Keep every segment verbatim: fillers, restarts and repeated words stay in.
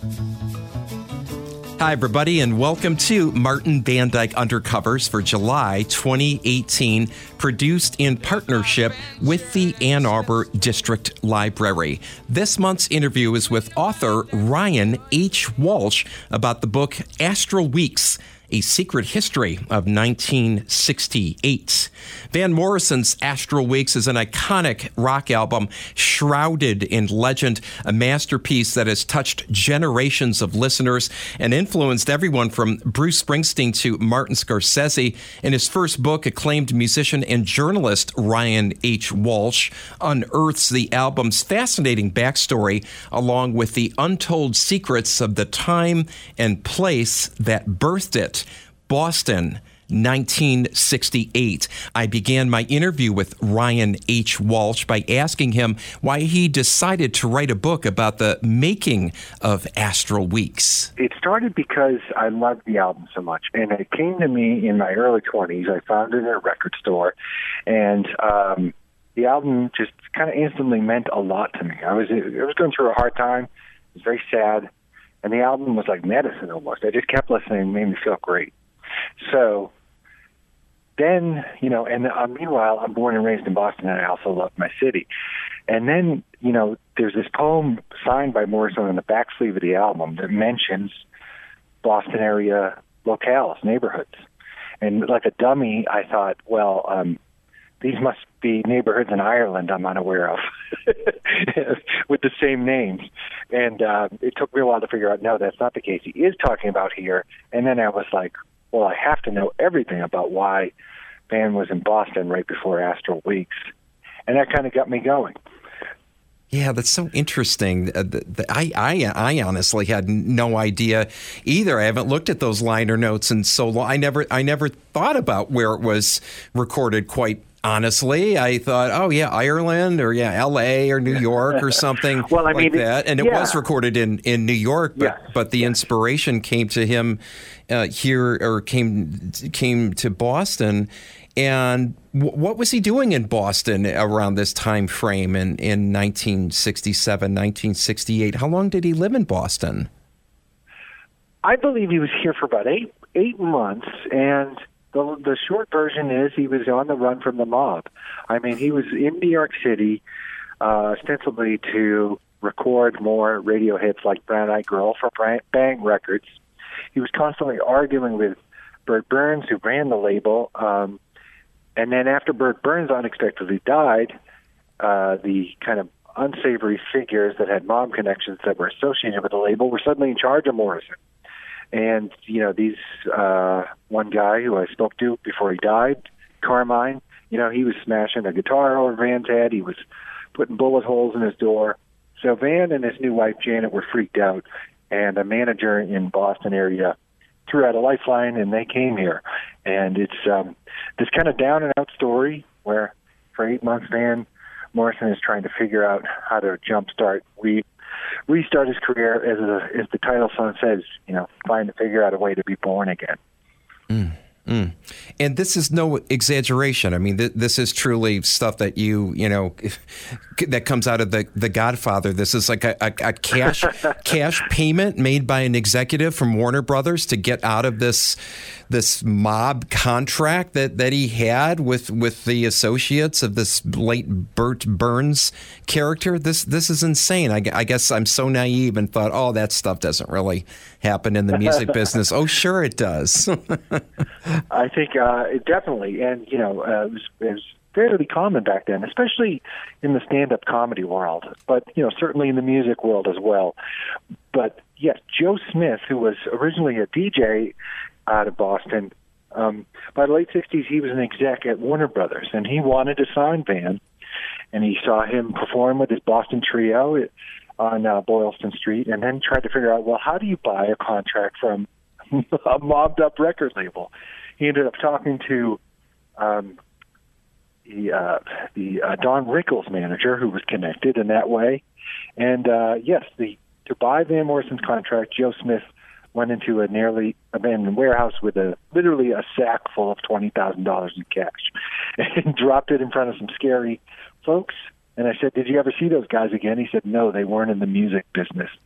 Hi, everybody, and welcome to Martin Van Dyke Undercovers for July twenty eighteen, produced in partnership with the Ann Arbor District Library. This month's interview is with author Ryan H. Walsh about the book Astral Weeks, A Secret History of nineteen sixty-eight. Van Morrison's Astral Weeks is an iconic rock album shrouded in legend, a masterpiece that has touched generations of listeners and influenced everyone from Bruce Springsteen to Martin Scorsese. In his first book, acclaimed musician and journalist Ryan H. Walsh unearths the album's fascinating backstory along with the untold secrets of the time and place that birthed it. Boston, nineteen sixty-eight. I began my interview with Ryan H. Walsh by asking him why he decided to write a book about the making of Astral Weeks. It started because I loved the album so much, and it came to me in my early twenties. I found it in a record store, and um, the album just kind of instantly meant a lot to me. I was, I was going through a hard time. It was very sad, and the album was like medicine almost. I just kept listening. It made me feel great. So then, you know, and uh, meanwhile, I'm born and raised in Boston, and I also love my city. And then, you know, there's this poem signed by Morrison on the back sleeve of the album that mentions Boston area locales, neighborhoods. And like a dummy, I thought, well, um, these must be neighborhoods in Ireland I'm unaware of with the same names. And uh, it took me a while to figure out, no, that's not the case. He is talking about here. And then I was like, well, I have to know everything about why Van was in Boston right before Astral Weeks. And that kind of got me going. Yeah, that's so interesting. Uh, the, the, I, I I honestly had no idea either. I haven't looked at those liner notes in so long. I never I never thought about where it was recorded, quite honestly. I thought, oh, yeah, Ireland or, yeah, L A or New York or something well, I like mean, that. And it yeah. was recorded in, in New York, but, yes. but the yes. inspiration came to him uh, here or came came to Boston. And w- what was he doing in Boston around this time frame in, in nineteen sixty-seven, nineteen sixty-eight? How long did he live in Boston? I believe he was here for about eight eight months, and the, the short version is he was on the run from the mob. I mean, he was in New York City uh, ostensibly to record more radio hits like Brown Eyed Girl for Bang Records. He was constantly arguing with Bert Burns, who ran the label. Um, and then after Bert Burns unexpectedly died, uh, the kind of unsavory figures that had mob connections that were associated with the label were suddenly in charge of Morrison. And, you know, these, uh, one guy who I spoke to before he died, Carmine, you know, he was smashing a guitar over Van's head. He was putting bullet holes in his door. So Van and his new wife, Janet, were freaked out. And a manager in Boston area threw out a lifeline, and they came here. And it's um, this kind of down-and-out story where for eight months, Van Morrison is trying to figure out how to jumpstart, re- restart his career, as, a, as the title song says, you know, trying to figure out a way to be born again. Mm, mm. And this is no exaggeration. I mean, th- this is truly stuff that you, you know, that comes out of the, the Godfather. This is like a, a, a cash cash payment made by an executive from Warner Brothers to get out of this this mob contract that, that he had with, with the associates of this late Bert Burns character. This this is insane. I, I guess I'm so naive and thought, oh, that stuff doesn't really happen in the music business. Oh, sure it does. I think uh, it definitely, and you know, uh, it, was, it was fairly common back then, especially in the stand-up comedy world, but you know, certainly in the music world as well. But yes, Joe Smith, who was originally a D J out of Boston, um, by the late sixties, he was an exec at Warner Brothers, and he wanted to sign Van, and he saw him perform with his Boston Trio on uh, Boylston Street, and then tried to figure out, well, how do you buy a contract from a mobbed-up record label? He ended up talking to um, the, uh, the uh, Don Rickles manager, who was connected in that way. And uh, yes, the to buy Van Morrison's contract, Joe Smith went into a nearly abandoned warehouse with a literally a sack full of twenty thousand dollars in cash and dropped it in front of some scary folks. And I said, did you ever see those guys again? He said, no, they weren't in the music business.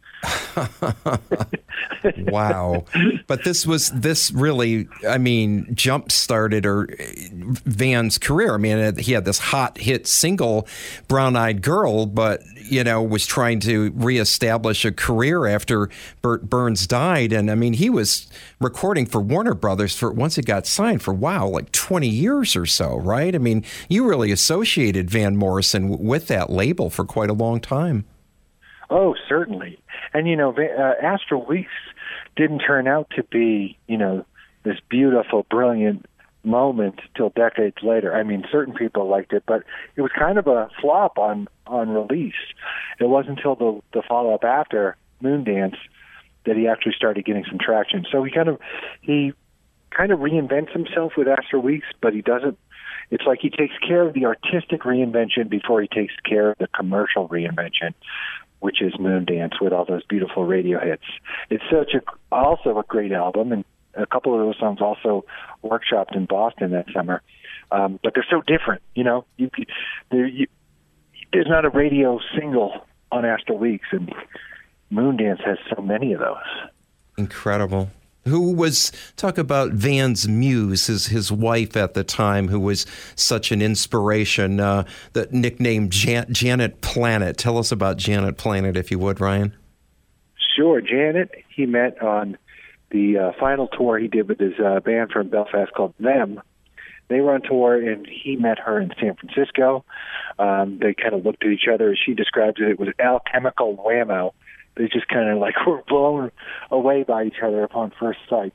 Wow. But this was, this really, I mean, jump-started or Van's career. I mean, he had this hot hit single, Brown Eyed Girl, but, you know, was trying to reestablish a career after Burt Burns died. And, I mean, he was recording for Warner Brothers for, once it got signed, for, wow, like twenty years or so, right? I mean, you really associated Van Morrison with that label for quite a long time. Oh, certainly. And, you know, uh, Astral Weeks didn't turn out to be, you know, this beautiful, brilliant moment till decades later. I mean, certain people liked it, but it was kind of a flop on, on release. It wasn't until the, the follow-up after Moondance that he actually started getting some traction. So he kind of, he kind of reinvents himself with Astral Weeks, but he doesn't, it's like he takes care of the artistic reinvention before he takes care of the commercial reinvention, which is Moondance with all those beautiful radio hits. It's such a, also a great album, and a couple of those songs also workshopped in Boston that summer. Um, but they're so different, you know. You, you, there's not a radio single on Astral Weeks, and Moondance has so many of those. Incredible. Who was, talk about Van's muse, his his wife at the time, who was such an inspiration, uh, that nicknamed Jan- Janet Planet. Tell us about Janet Planet, if you would, Ryan. Sure. Janet, he met on the uh, final tour he did with his uh, band from Belfast called Them. They were on tour, and he met her in San Francisco. Um, they kind of looked at each other. As she describes it, it was alchemical whammo. They just kind of like were blown away by each other upon first sight.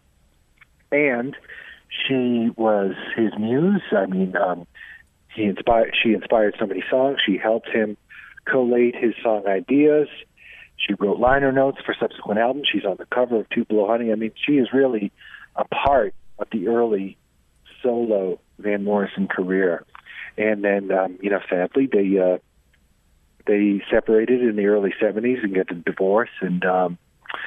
And she was his muse. I mean, um, he inspired. She inspired so many songs. She helped him collate his song ideas. She wrote liner notes for subsequent albums. She's on the cover of Tupelo Honey. I mean, she is really a part of the early solo Van Morrison career. And then, um, you know, sadly, they uh, they separated in the early seventies and got a divorce. And, um,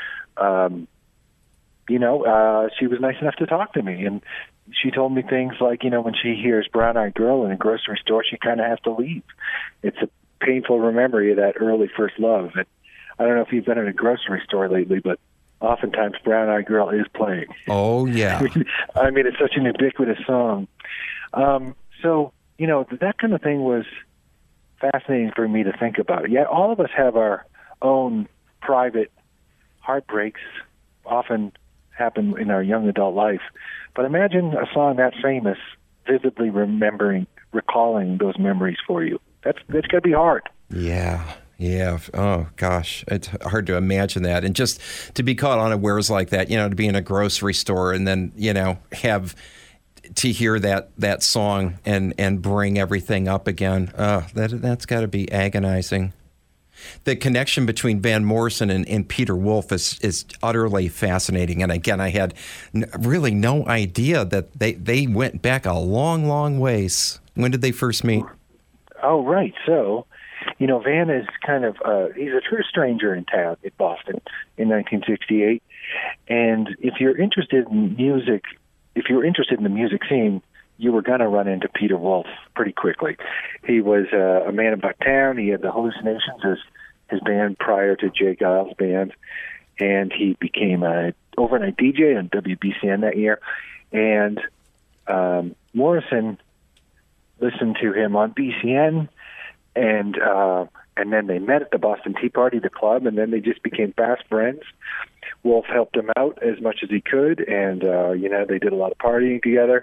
um, you know, uh, she was nice enough to talk to me. And she told me things like, you know, when she hears Brown Eyed Girl in a grocery store, she kind of has to leave. It's a painful memory of that early first love. And I don't know if you've been in a grocery store lately, but oftentimes Brown Eyed Girl is playing. Oh, yeah. I mean, it's such an ubiquitous song. Um, so, you know, that kind of thing was fascinating for me to think about. Yeah, all of us have our own private heartbreaks, often happen in our young adult life. But imagine a song that famous, vividly remembering, recalling those memories for you. That's that's got to be hard. Yeah. Yeah. Oh, gosh. It's hard to imagine that. And just to be caught unawares like that, you know, to be in a grocery store and then, you know, have to hear that that song and, and bring everything up again. Uh, that, that's got to be agonizing. The connection between Van Morrison and, and Peter Wolf is, is utterly fascinating. And again, I had n- really no idea that they, they went back a long, long ways. When did they first meet? Oh, right. So, you know, Van is kind of, uh, he's a true stranger in town, in Boston, in nineteen sixty-eight. And if you're interested in music, if you were interested in the music scene, you were going to run into Peter Wolf pretty quickly. He was uh, a man about town. He had the Hallucinations as his band prior to Jay Giles' band. And he became a overnight D J on W B C N that year. And um, Morrison listened to him on B C N. And uh, and then they met at the Boston Tea Party, the club, and then they just became fast friends. Wolf helped him out as much as he could, and, uh, you know, they did a lot of partying together.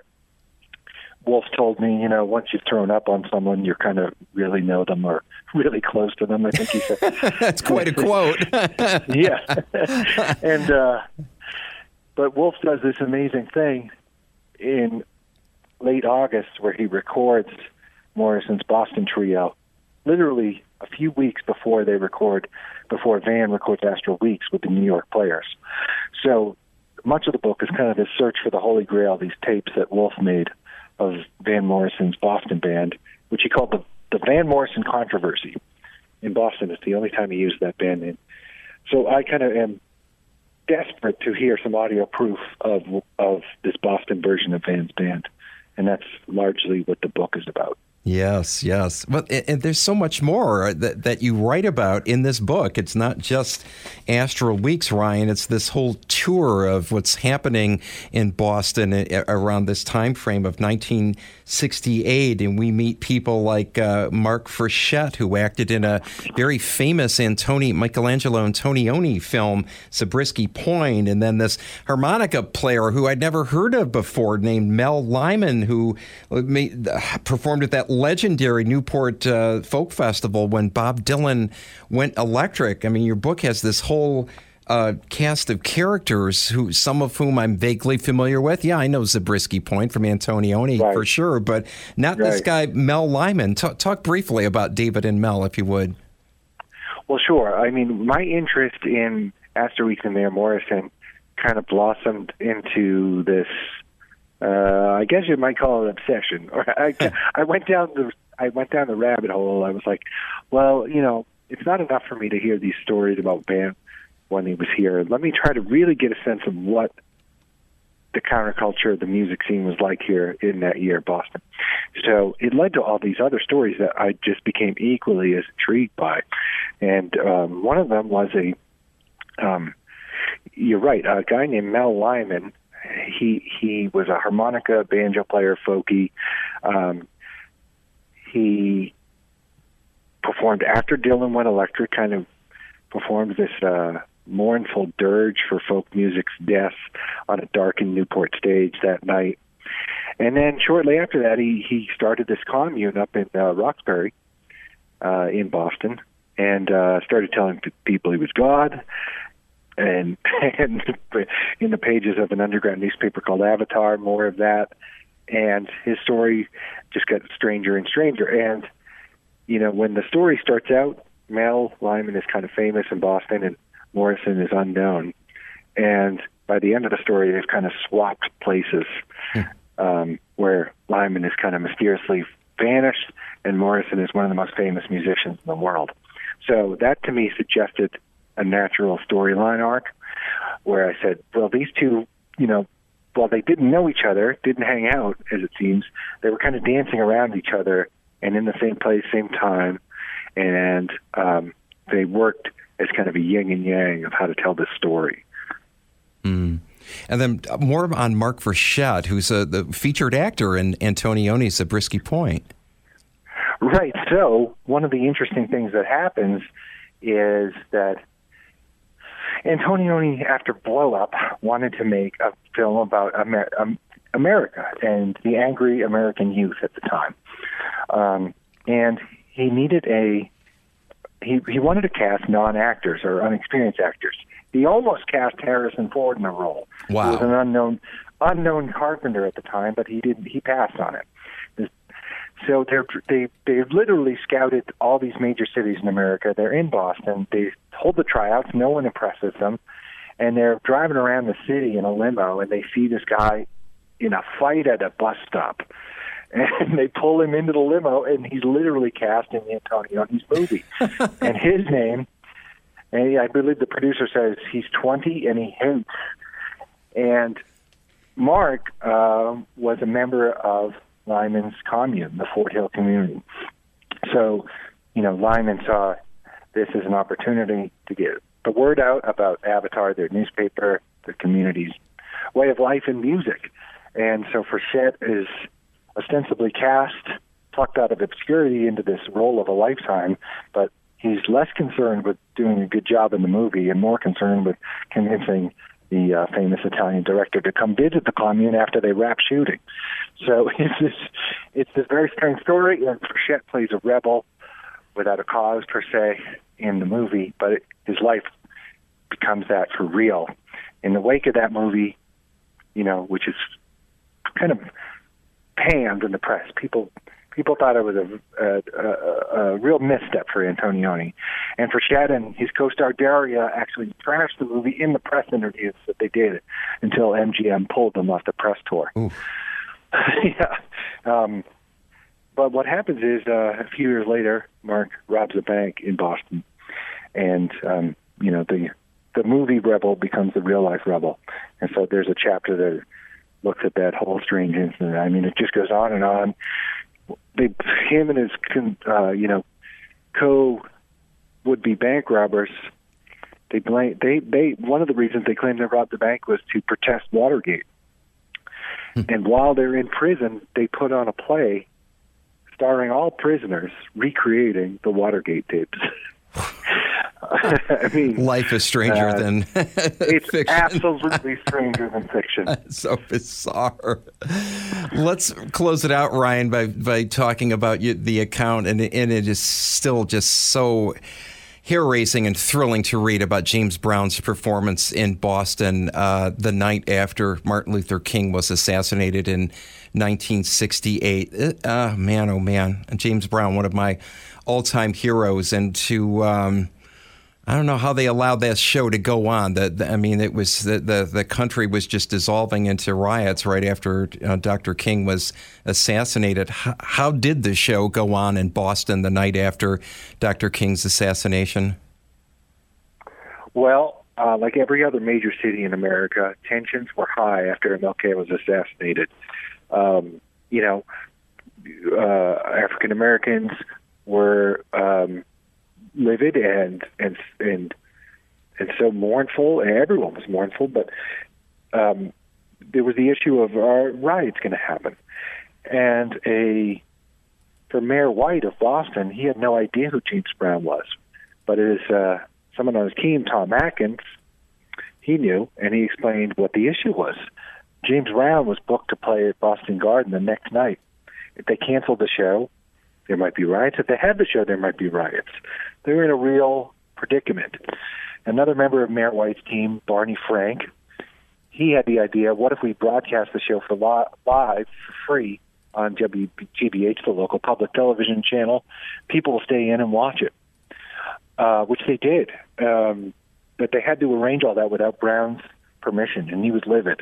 Wolf told me, you know, once you've thrown up on someone, you kind of really know them or really close to them, I think he said. That's quite a quote. Yeah. and uh, but Wolf does this amazing thing in late August where he records Morrison's Boston Trio, literally a few weeks before they record, before Van records Astral Weeks with the New York Players. So much of the book is kind of this search for the Holy Grail, these tapes that Wolf made of Van Morrison's Boston band, which he called the, the Van Morrison Controversy. In Boston, it's the only time he used that band name. So I kind of am desperate to hear some audio proof of of this Boston version of Van's band, and that's largely what the book is about. Yes, yes. Well, and and there's so much more that, that you write about in this book. It's not just Astral Weeks, Ryan. It's this whole tour of what's happening in Boston around this time frame of nineteen sixty-eight. And we meet people like uh, Mark Frechette, who acted in a very famous Antoni, Michelangelo Antonioni film, Zabriskie Point. And then this harmonica player who I'd never heard of before named Mel Lyman, who made, uh, performed at that legendary Newport uh, Folk Festival when Bob Dylan went electric. I mean, your book has this whole uh, cast of characters, who some of whom I'm vaguely familiar with. Yeah, I know Zabriskie Point from Antonioni right. for sure, but not right. this guy, Mel Lyman. Talk, talk briefly about David and Mel, if you would. Well, sure. I mean, my interest in Astral Weeks and Mayor Morrison kind of blossomed into this, Uh, I guess you might call it an obsession. Or I, I went down the I went down the rabbit hole. I was like, well, you know, it's not enough for me to hear these stories about Van when he was here. Let me try to really get a sense of what the counterculture, the music scene was like here in that year, Boston. So it led to all these other stories that I just became equally as intrigued by. And um, one of them was a, um, you're right, a guy named Mel Lyman. He he was a harmonica, banjo player, folky. Um, he performed after Dylan went electric, kind of performed this uh, mournful dirge for folk music's death on a darkened Newport stage that night. And then shortly after that, he, he started this commune up in uh, Roxbury uh, in Boston and uh, started telling people he was God. And, and in the pages of an underground newspaper called Avatar, more of that. And his story just got stranger and stranger. And, you know, when the story starts out, Mel Lyman is kind of famous in Boston and Morrison is unknown. And by the end of the story, they've kind of swapped places mm. um, where Lyman is kind of mysteriously vanished and Morrison is one of the most famous musicians in the world. So that to me suggested a natural storyline arc where I said, well, these two, you know, while they didn't know each other, didn't hang out, as it seems, they were kind of dancing around each other and in the same place, same time. And um, they worked as kind of a yin and yang of how to tell this story. Mm. And then more on Mark Frechette, who's a, the featured actor in Antonioni's Zabriskie Point. Right. So one of the interesting things that happens is that Antonioni, after Blow Up, wanted to make a film about Amer- um, America and the angry American youth at the time. Um, and he needed a, he, he wanted to cast non-actors or unexperienced actors. He almost cast Harrison Ford in the role. Wow. He was an unknown, unknown carpenter at the time, but he didn't, he passed on it. So they're, they they literally scouted all these major cities in America. They're in Boston. They hold the tryouts. No one impresses them. And they're driving around the city in a limo, and they see this guy in a fight at a bus stop. And they pull him into the limo, and he's literally cast in the Antonioni's movie. And his name, and I believe the producer says he's twenty and he hates. And Mark uh, was a member of Lyman's commune, the Fort Hill community. So, you know, Lyman saw this as an opportunity to get the word out about Avatar, their newspaper, the community's way of life and music. And so Frechette is ostensibly cast, plucked out of obscurity into this role of a lifetime, but he's less concerned with doing a good job in the movie and more concerned with convincing the uh, famous Italian director to come visit the commune after they wrap shooting. So it's this, it's this very strange story, and Frechette plays a rebel without a cause per se in the movie, but it, his life becomes that for real. In the wake of that movie, you know, which is kind of panned in the press, people people thought it was a, a, a, a real misstep for Antonioni. And Frechette and his co-star Daria actually trashed the movie in the press interviews that they did until M G M pulled them off the press tour. yeah. Um, but what happens is uh, a few years later, Mark robs a bank in Boston. And, um, you know, the the movie rebel becomes the real-life rebel. And so there's a chapter that looks at that whole strange incident. I mean, it just goes on and on. they, him and his, uh, you know, co would-be bank robbers, they blame, they, they, one of the reasons they claimed they robbed the bank was to protest Watergate. Hmm. And while they're in prison, they put on a play starring all prisoners recreating the Watergate tapes. I mean, life is stranger uh, than it's fiction. Absolutely stranger than fiction. So bizarre. Let's close it out, Ryan, by by talking about you, the account, and and it is still just so hair-raising and thrilling to read about James Brown's performance in Boston uh, the night after Martin Luther King was assassinated in nineteen sixty-eight. Uh, man, oh man, James Brown, one of my all-time heroes, and to um, I don't know how they allowed that show to go on. That I mean, it was the, the the country was just dissolving into riots right after uh, Doctor King was assassinated. How, how did the show go on in Boston the night after Doctor King's assassination? Well, uh, like every other major city in America, tensions were high after M L K was assassinated. Um, you know, uh, African Americans were um, livid and and and and so mournful, and everyone was mournful. But um, there was the issue of are riots going to happen? And a for Mayor White of Boston, he had no idea who James Brown was, but as uh, someone on his team, Tom Atkins, he knew, and he explained what the issue was. James Brown was booked to play at Boston Garden the next night. If they canceled the show, there might be riots. If they had the show, there might be riots. They were in a real predicament. Another member of Mayor White's team, Barney Frank, he had the idea, what if we broadcast the show for li- live for free on W G B H, the local public television channel? People will stay in and watch it, uh, which they did. Um, but they had to arrange all that without Brown's permission, and he was livid.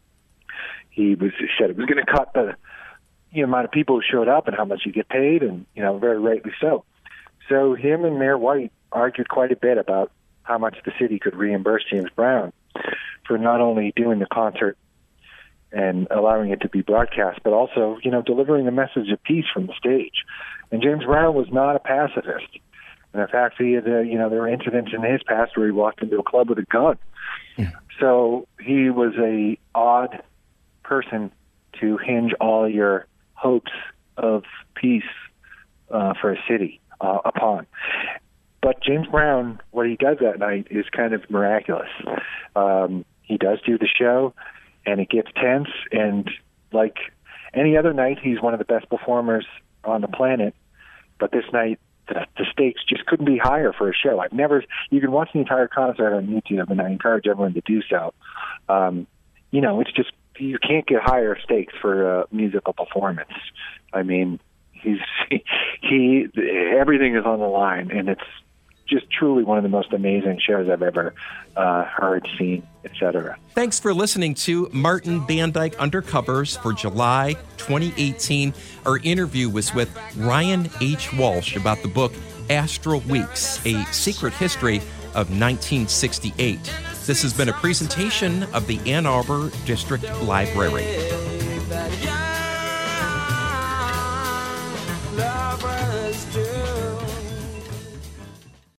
He was said it was going to cut the you know, amount of people who showed up and how much you get paid, and, you know, very rightly so. So him and Mayor White argued quite a bit about how much the city could reimburse James Brown for not only doing the concert and allowing it to be broadcast, but also, you know, delivering a message of peace from the stage. And James Brown was not a pacifist. And in fact, he had, uh, you know, there were incidents in his past where he walked into a club with a gun. Yeah. So he was a odd person to hinge all your hopes of peace uh, for a city uh, upon. But James Brown, what he does that night is kind of miraculous. Um, he does do the show, and it gets tense, and like any other night, he's one of the best performers on the planet. But this night, the, the stakes just couldn't be higher for a show. I've never, you can watch the entire concert on YouTube, and I encourage everyone to do so. Um, you know, it's just, you can't get higher stakes for a musical performance. I mean, he's he, he everything is on the line, and it's just truly one of the most amazing shows I've ever uh, heard, seen, et cetera. Thanks for listening to Martin Van Dyke Undercovers for July twenty eighteen. Our interview was with Ryan H. Walsh about the book Astral Weeks, A Secret History of nineteen sixty-eight. This has been a presentation of the Ann Arbor District Library.